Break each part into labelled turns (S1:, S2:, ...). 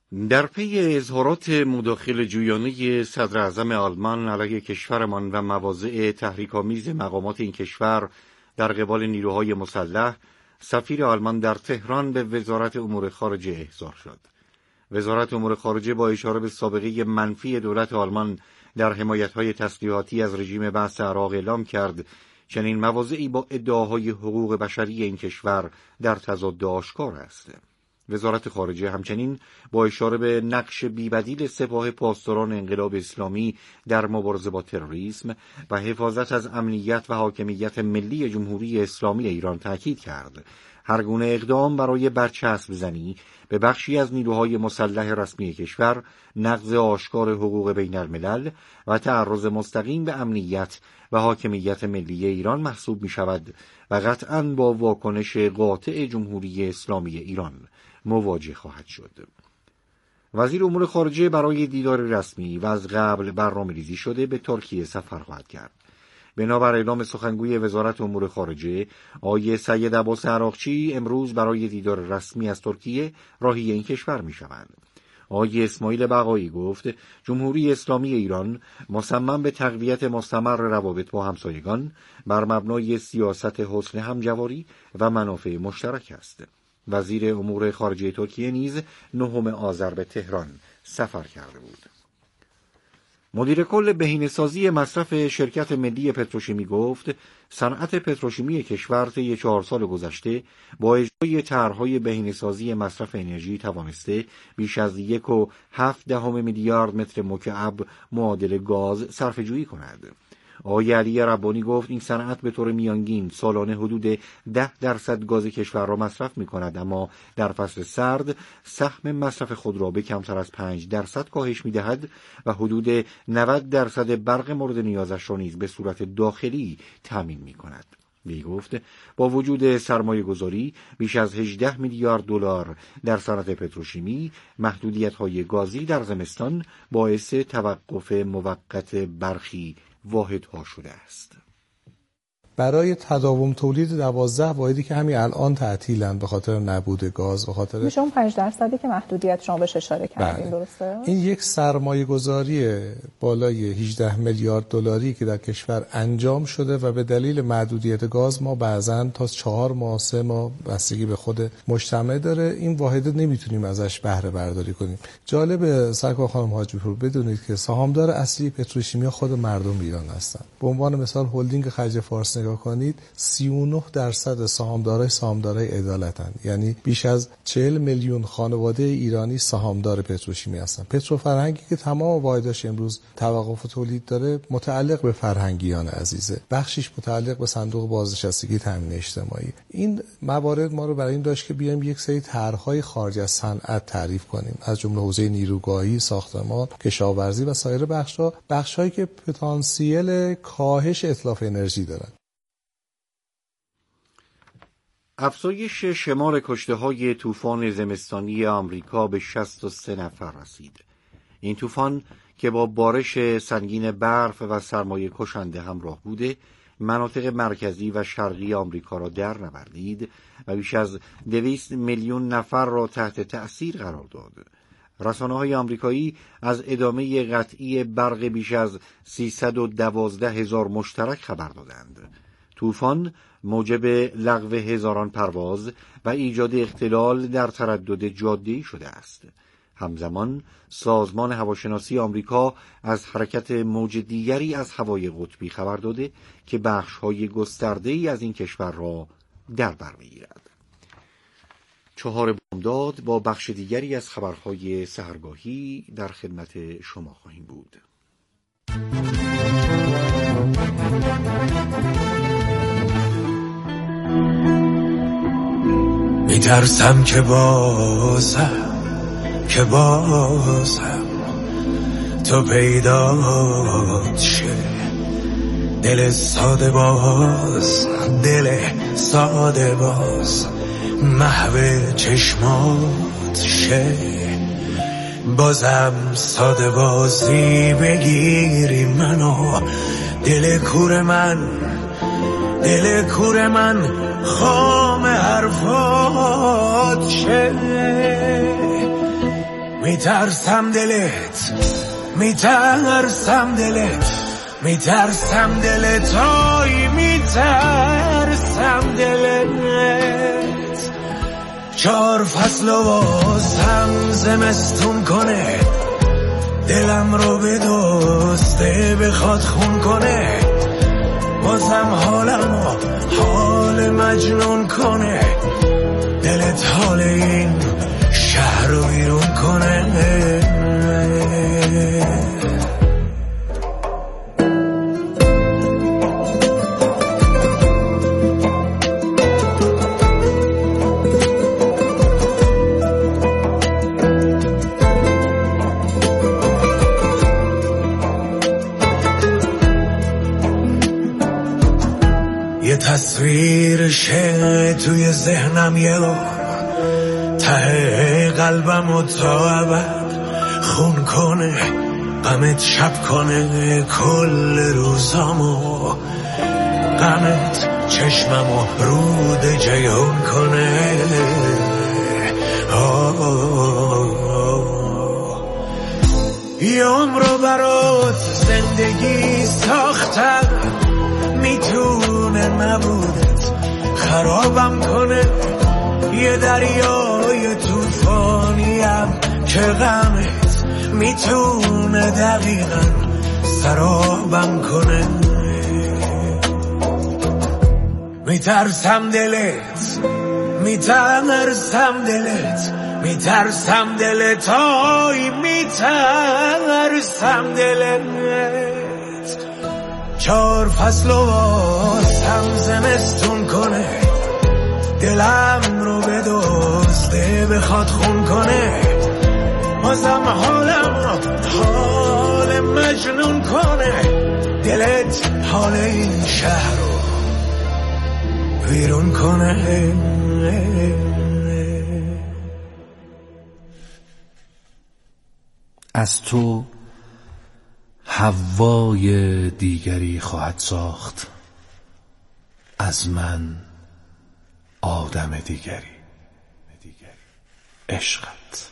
S1: در پی اظهارات مداخله جویانه صدر اعظم آلمان علیه کشورمان و مواضع تحریک‌آمیز مقامات این کشور در قبال نیروهای مسلح، سفیر آلمان در تهران به وزارت امور خارجه احضار شد. وزارت امور خارجه با اشاره به سابقه منفی دولت آلمان در حمایت‌های تسلیحاتی از رژیم بأس عراق اعلام کرد چنین مواضعی با ادعاهای حقوق بشری این کشور در تضاد آشکار است. وزارت خارجه همچنین با اشاره به نقش بی‌بدیل سپاه پاسداران انقلاب اسلامی در مبارزه با تروریسم و حفاظت از امنیت و حاکمیت ملی جمهوری اسلامی ایران تاکید کرد هر گونه اقدام برای برچسب زنی به بخشی از نیروهای مسلح رسمی کشور نقض آشکار حقوق بین الملل و تعرض مستقیم به امنیت و حاکمیت ملی ایران محسوب می شود و قطعاً با واکنش قاطع جمهوری اسلامی ایران مواجه خواهد شد. وزیر امور خارجه برای دیدار رسمی و از قبل برنامه‌ریزی شده به ترکیه سفر خواهد کرد. بنابر اعلام سخنگوی وزارت امور خارجه، آقای سید عباس عراقچی امروز برای دیدار رسمی از ترکیه راهی این کشور می شوند. آقای اسماعیل بقایی گفت جمهوری اسلامی ایران مصمم به تقویت مستمر روابط با همسایگان بر مبنای سیاست حسن همجواری و منافع مشترک است. وزیر امور خارجه ترکیه نیز 9 آذر به تهران سفر کرده بود. مدیر کل بهینه‌سازی مصرف شرکت ملی پتروشیمی گفت صنعت پتروشیمی کشور طی 4 سال گذشته با اجرای طرح‌های بهینه‌سازی مصرف انرژی توانسته بیش از 1.7 میلیارد متر مکعب معادل گاز صرفه‌جویی کند. آقای علی ربانی گفت این صنعت به طور میانگین سالانه حدود 10% گاز کشور را مصرف می‌کند، اما در فصل سرد سهم مصرف خود را به کمتر از 5% کاهش می‌دهد و حدود 90% برق مورد نیازش را نیز به صورت داخلی تامین می‌کند. وی گفت با وجود سرمایه‌گذاری بیش از 18 میلیارد دلار در صنعت پتروشیمی، محدودیت‌های گازی در زمستان باعث توقف موقت برخی واحدها شده است.
S2: برای تداوم تولید 12 واحدی که همین الان تعطیلن به خاطر نبود گاز، به خاطر
S3: میشه اون 5% که محدودیت شما بهش اشاره کردین، درسته؟
S2: این یک سرمایه گذاری بالای 18 میلیارد دلاری که در کشور انجام شده و به دلیل محدودیت گاز ما بعضن تا 4 ماه 3 ماه بستگی به خود مجتمع داره، این واحد نمیتونیم ازش بهره برداری کنیم. جالب سرکار خانم حاجی پور بدونید که سهامدار اصلی پتروشیمیا خود مردم ایران هستن. به عنوان مثال هلدینگ خلیج فارس نگاه کنید 39% سهامدارای عدالتن، یعنی بیش از 40 میلیون خانواده ایرانی سهامدار پتروشیمی هستن. پتروفرهنگی که تمام واحداش امروز توقف تولید داره متعلق به فرهنگیان عزیزه، بخشش متعلق به صندوق بازنشستگی تامین اجتماعی. این موارد ما رو برای این داشت که بیایم یک سری طرح‌های خارج از صنعت تعریف کنیم، از جمله حوزه نیروگاهی، ساختمان، کشاورزی و سایر بخش‌هایی که پتانسیل کاهش اتلاف انرژی دارن.
S1: افزایش شمار کشته‌های طوفان زمستانی آمریکا به 63 نفر رسید. این طوفان که با بارش سنگین برف و سرمایه کشنده همراه بوده، مناطق مرکزی و شرقی آمریکا را در نوردید و بیش از 200 میلیون نفر را تحت تأثیر قرار داد. رسانه‌های آمریکایی از ادامه قطعی برق بیش از 312,000 مشترک خبر دادند. طوفان موجب لغو هزاران پرواز و ایجاد اختلال در تردد جاده‌ای شده است. همزمان سازمان هواشناسی آمریکا از حرکت موج دیگری از هوای قطبی خبر داده که بخش‌های گسترده‌ای از این کشور را در بر می‌گیرد. 4 بامداد با بخش دیگری از خبرهای سحرگاهی در خدمت شما خواهیم بود.
S4: میترسم که بازم تو پیدات شه، دل ساده باز محو چشمات شه، بازم ساده بازی بگیری منو، دل کور من خام حرفات شه. میترسم دلت، میترسم دلت، میترسم دلت، آی میترسم دلت. 4 فصل و واسم زمستون کنه، دلم رو بدزده بخواد خون کنه، بازم حالم حال مجنون کنه، دلت حال این شهر رو بیرون کنه. یه تصویرشه توی ذهنم یه بار، ته قلبم و تا ابد خون کنه، غمت شب کنه کل روزامو، غمت چشممو رود جیون کنه. یه عمرو برات زندگی ساختم، میتونه نبودت خرابم کنه، یه دریای طوفانیم که غمت میتونه دقیقا سرابم کنه. میترسم دلت، میترسم دلت، میترسم دلت، آی میترسم دلت. 4 فصل و واسم زمستون کنه، دلم رو بدزده بخواد خون کنه، بازم حالم حال مجنون کنه، دلت حال این شهر رو بیرون کنه.
S5: از تو حوای دیگری خواهد ساخت، از من آدم دیگری. عشقت.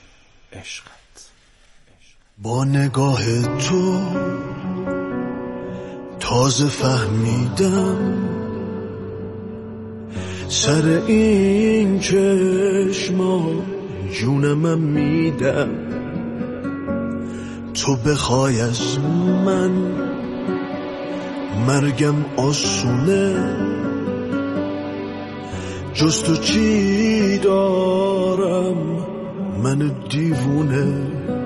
S6: با نگاه تو تازه فهمیدم، سر این چشما جونم میدم. تو بخوای از من مرگم آسونه، جز تو چی دارم من دیوونه.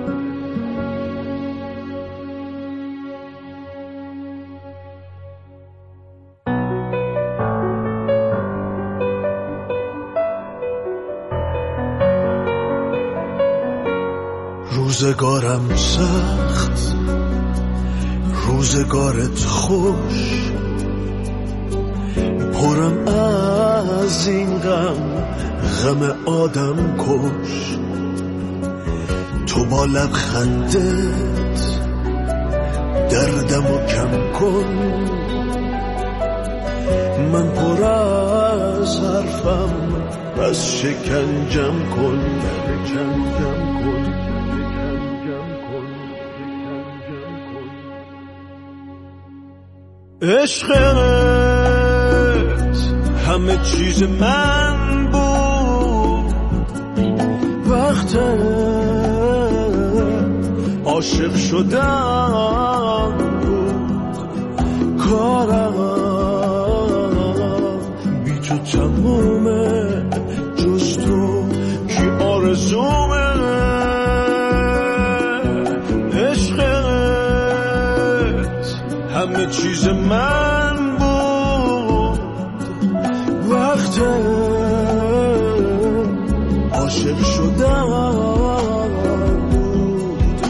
S6: روزگارم سخت، روزگارت خوش، پرم از این غم آدم کش. تو با لبخندت دردمو کم کن، من پر از حرفم پس شکنجم کن. عشقت همه چیز من بود، وقت عاشق شدم بود، کارم بی تو تمومه، جز تو کی آرزومه. همه چیز من بود، وقت عاشق شدم بود،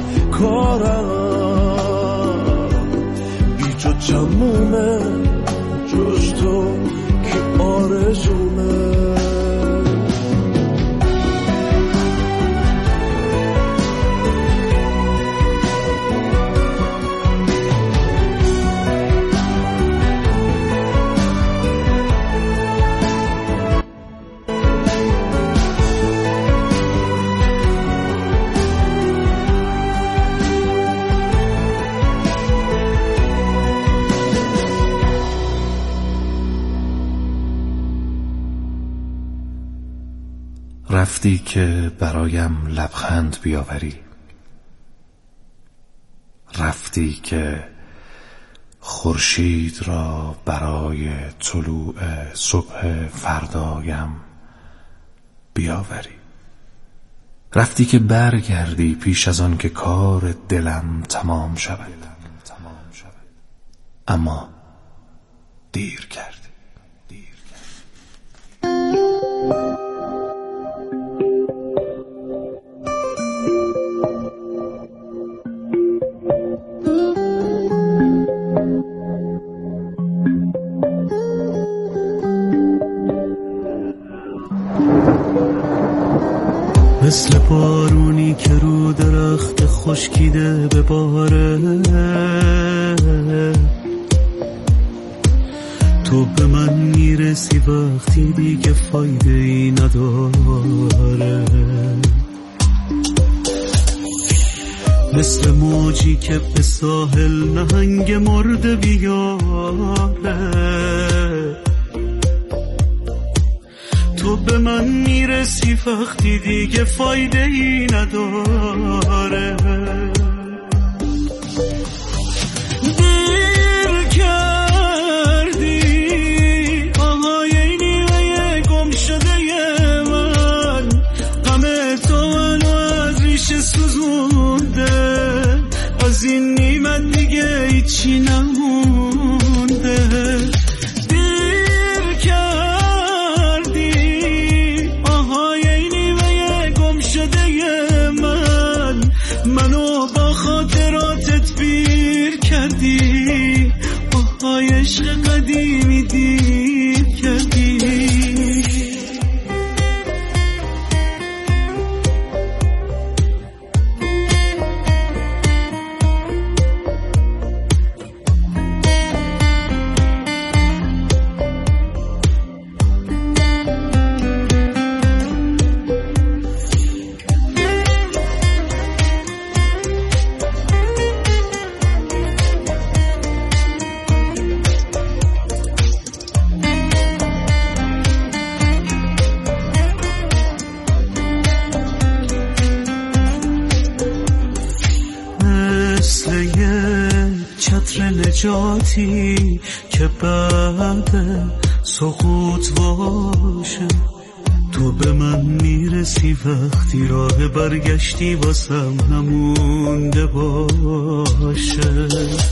S6: کارم بی تو تمومه، جز تو که آرزومه.
S5: رفتی که برایم لبخند بیاوری، رفتی که خورشید را برای طلوع صبح فردایم بیاوری، رفتی که برگردی پیش از آن که کار دلم تمام شود، اما دیر کردی.
S6: مثل بارونی که رو درخت خشکیده بباره، تو به من میرسی وقتی دیگه فایده ای نداره. مثل موجی که به ساحل نهنگ مرده بیاره، تو به من میرسی وقتی دیگه فایده ای نداره. دیر کردی آهای نیمه گم شده من، غم تو منو از ریشه سوزونده، از این نیمت دیگه هیچی نمونده. منو با خاطراتت پیر کردی، آهای عشق قدیمی دیر کردی. چتر نجاتی که بعد سقوط باشه، تو به من میرسی وقتی راه برگشتی واسم نمونده باشه.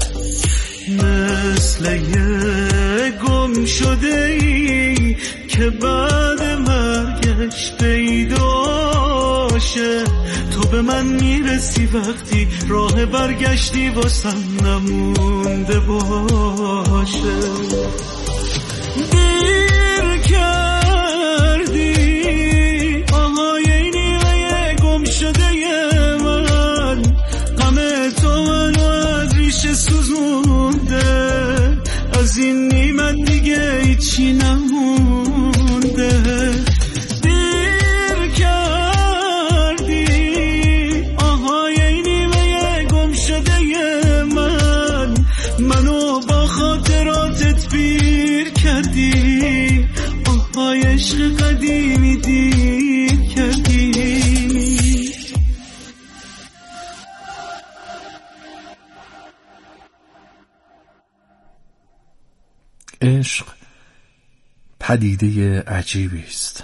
S6: مثل یه گم شده ای که بعد مرگش پیداشه، تو به من میرسی وقتی راه برگشتی واسم نمونده باشه. دیر کردی آهای نیمه گم شده من، غم تو منو از ریشه سوزونده، از این نیمت دیگه هیچی نمونده. منو با خاطراتت پیر کردی، آهای عشق قدیمی دیر کردی.
S5: عشق پدیده عجیبی است.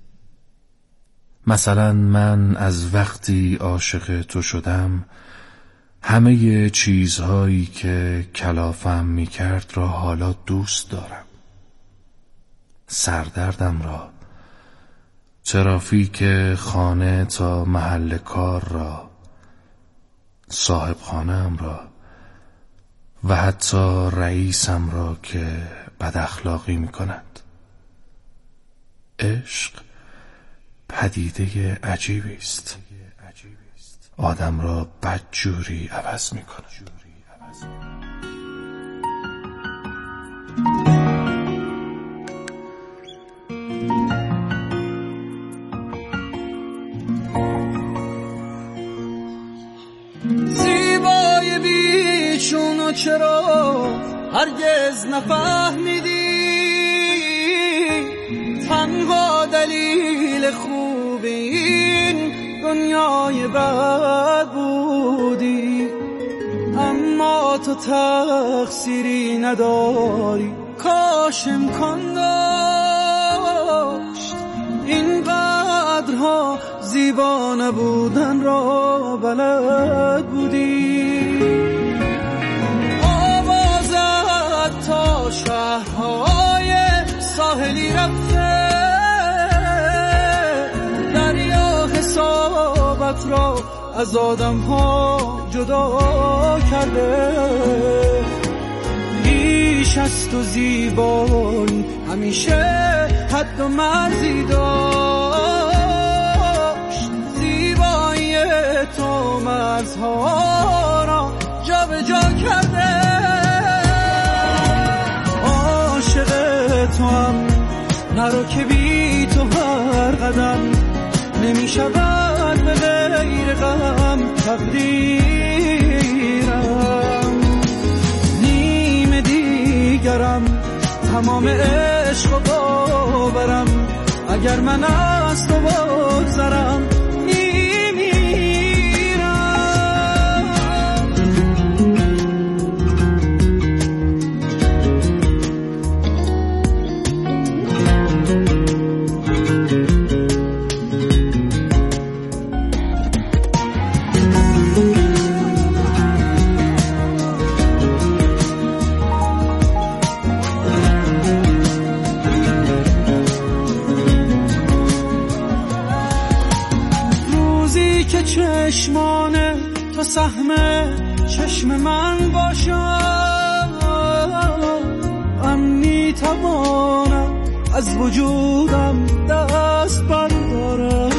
S5: مثلا من از وقتی عاشق تو شدم همه چیزهایی که کلافم میکرد را حالا دوست دارم. سردردم را، ترافیک خانه تا محل کار را، صاحب خانه‌ام را و حتی رئیسم را که بد اخلاقی میکند. عشق پدیده عجیبی است. آدم را بدجوری عوض میکنه.
S7: زیبای بیچون چرا هرگز نفهمیدی، تنها دلیل خوب دنیای بد بودی، اما تو تقصیری نداری. کاش امکان داشت اینقدرها زیبا نبودن را بلد بودی. آوازت تا شهرهای ساحلی رفته، دریا حسابت را از آدم ها جدا کرده. بیش از تو زیبایی همیشه حد و مرزی داشت، زیبایی تو مرزها را جا به جا کرده. عاشق تو هم نرو که بی تو هر قدم نمی شود به غیر غم تقدیرم. نیم دیگرم تمام عشق و باورم، اگر من از تو بگذرم چشمان تو سهم چشم من باشم، میتوانم از وجودم دست بردارم.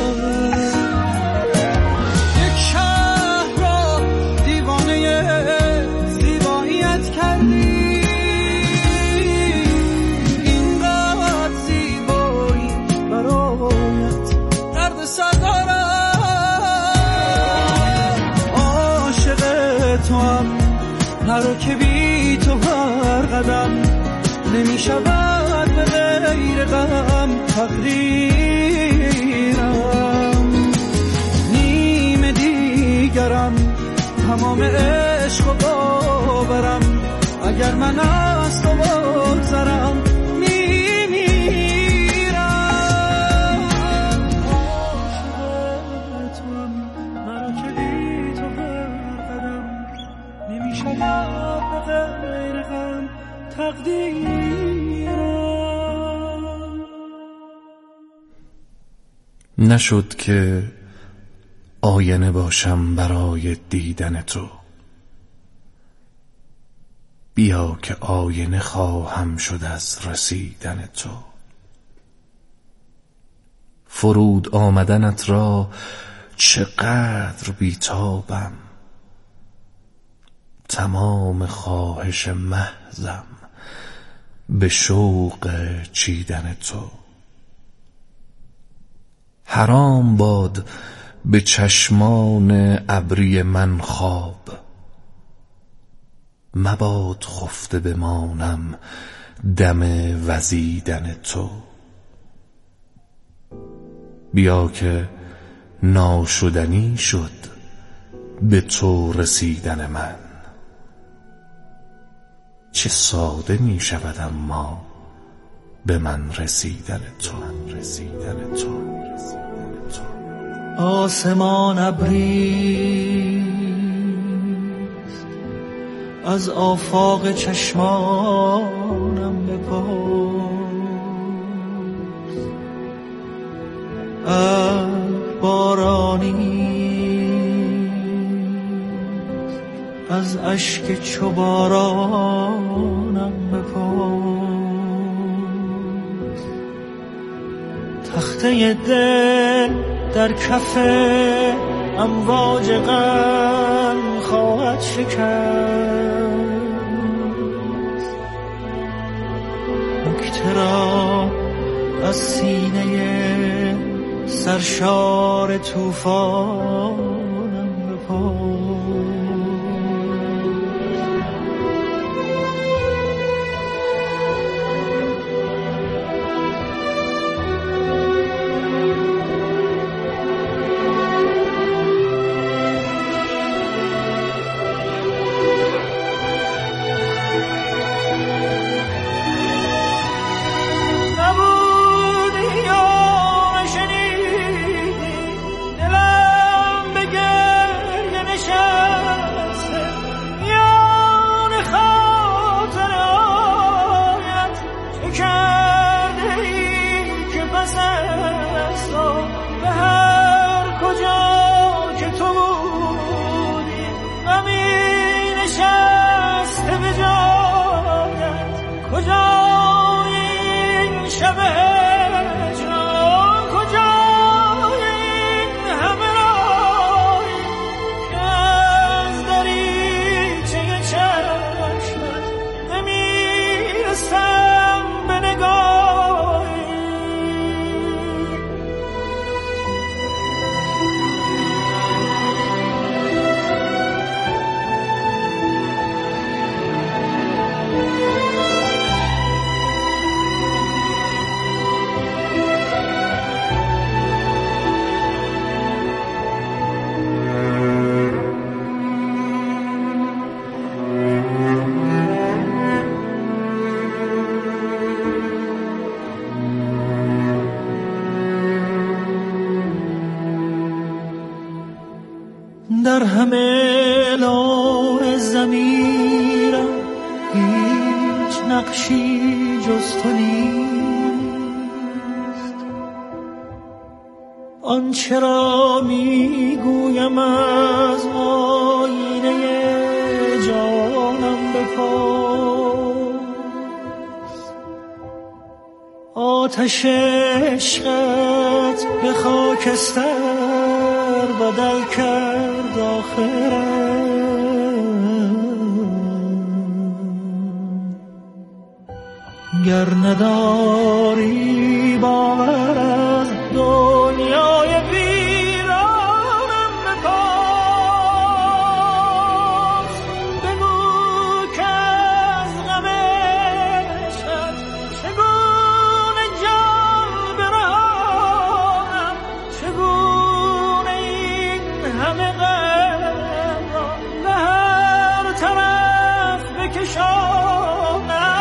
S7: یک شهر را دیوانه زیباییت کردی، اینقدر زیبایی برایت درد سر دارم. تو هم نرو که بی تو هر قدم نمی شود به غیر غم تقدیرم. نیم دیگرم تمام عشق و باورم، اگر من از تو بگذرم
S5: نشد که آینه باشم برای دیدن تو، بیا که آینه خواهم شد از رسیدن تو. فرود آمدنت را چقدر بیتابم، تمام خواهش محضم به شوق چیدن تو. حرام باد به چشمان ابری من خواب، مباد خفته بمانم دم وزیدن تو. بیا که ناشدنی شد به تو رسیدن من، چه ساده می شود اما به من رسیدن تو.
S6: آسمان ابری از آفاق چشمانم بپرس، بارانی از اشک چو بارانم بپرس. تخته دل در کف امواج غم خواهد شکست، نکته را از سینه سرشار طوفانم بپرس. در همه لون ضمیرم هیچ نقشی جز تو نیست. آنچه را میگویم از آینه جانم بپرس. آتش عشقت به خاکستر بدل کرد آخرم. گر نداری باور از دنیای ویرانم بپرس. بگو که از غم عشقت چگونه جان برانم، چگونه این همه غم را به هر طرف بکشانم.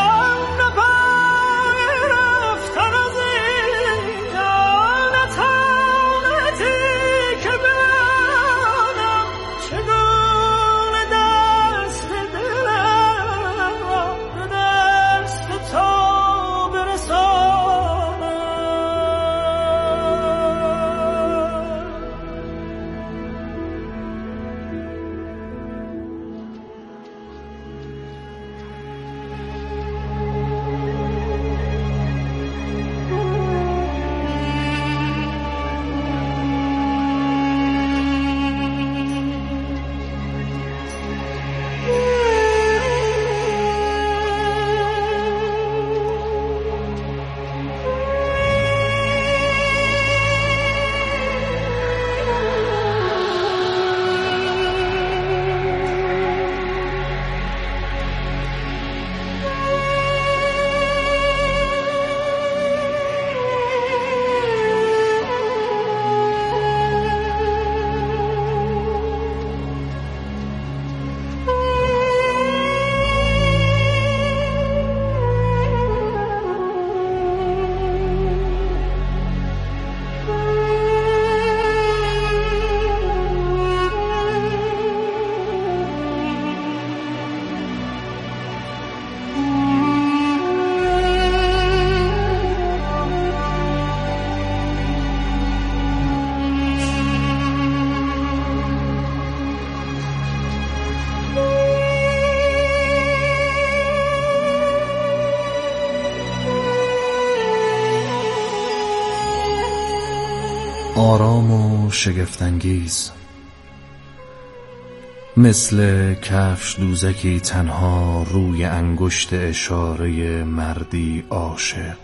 S5: آرام و شگفت‌انگیز، مثل کفش دوزکی تنها روی انگشت اشاره مردی عاشق.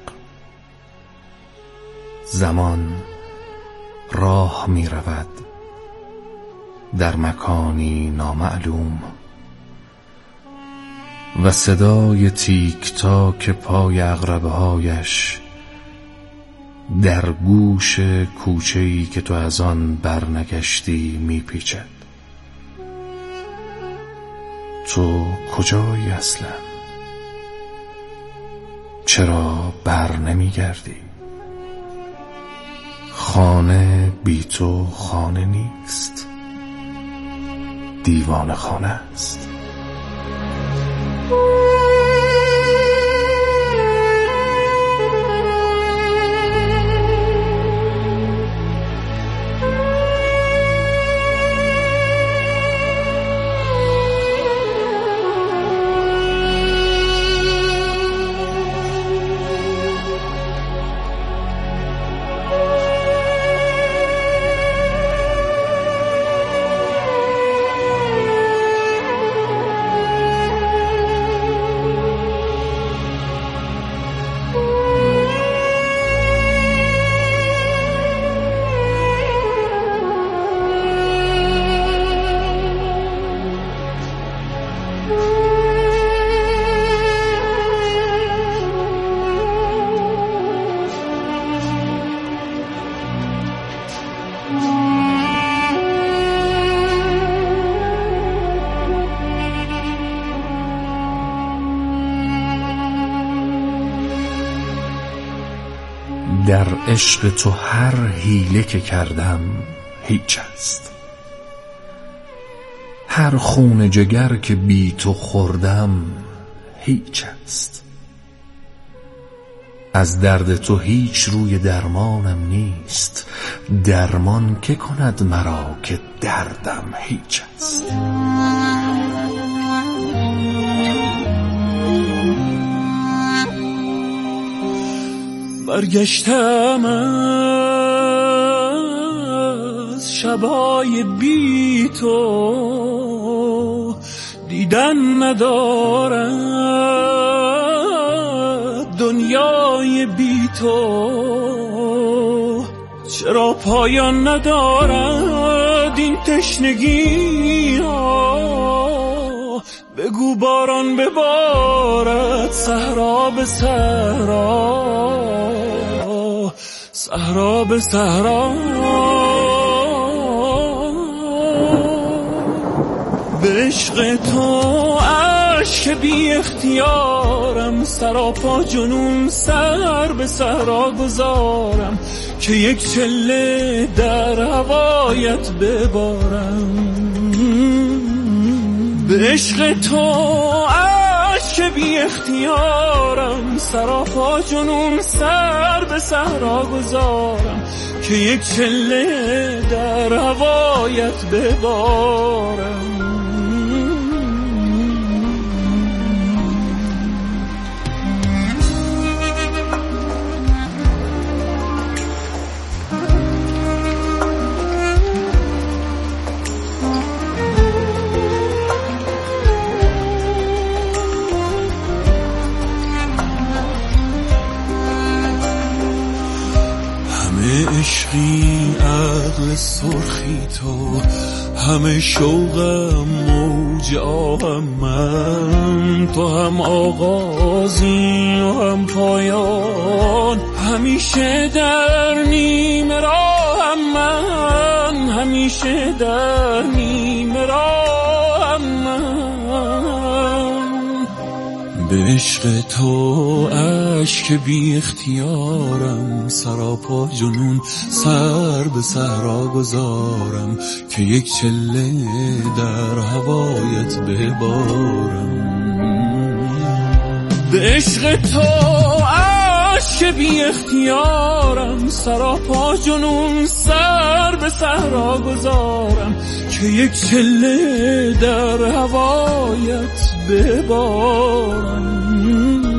S5: زمان راه می رود در مکانی نامعلوم و صدای تیک تاک پای عقربه‌هایش در گوش کوچه‌ای که تو از آن برنگشتی میپیچد. تو کجایی اصلا؟ چرا بر نمیگردی؟ خانه بی تو خانه نیست، دیوانه خانه است. در عشق تو هر حیله که کردم هیچ است. هر خون جگر که بی تو خوردم هیچ است. از درد تو هیچ روی درمانم نیست، درمان که کند مرا که دردم هیچ است.
S6: برگشتم از شبای بی تو، دیدن ندارد دنیای بی تو. چرا پایان ندارد این تشنگی ها؟ بگو باران ببارد صحرا به صحرا، صحرا به صحرا. به عشق تو عشق بی اختیارم، سراپا جنون سر به صحرا گذارم که یک چله در هوایت ببارم. به عشق تو عشق بی اختیارم، سراپا جنون سر به صحرا گذارم که یک چله در هوایت ببارم. عشقی عقل سرخی تو، همه شوقم موج آهم من. تو هم آغازی و هم پایان، همیشه در نیم راهم من، همیشه در نیم راهم من. به عشق تو عشق بی اختیارم، سراپا جنون سر به صحرا گذارم که یک چله در هوایت ببارم. به عشق تو عشق بی اختیارم، سراپا جنون سر به صحرا گذارم که یک چله در هوایت ببارم.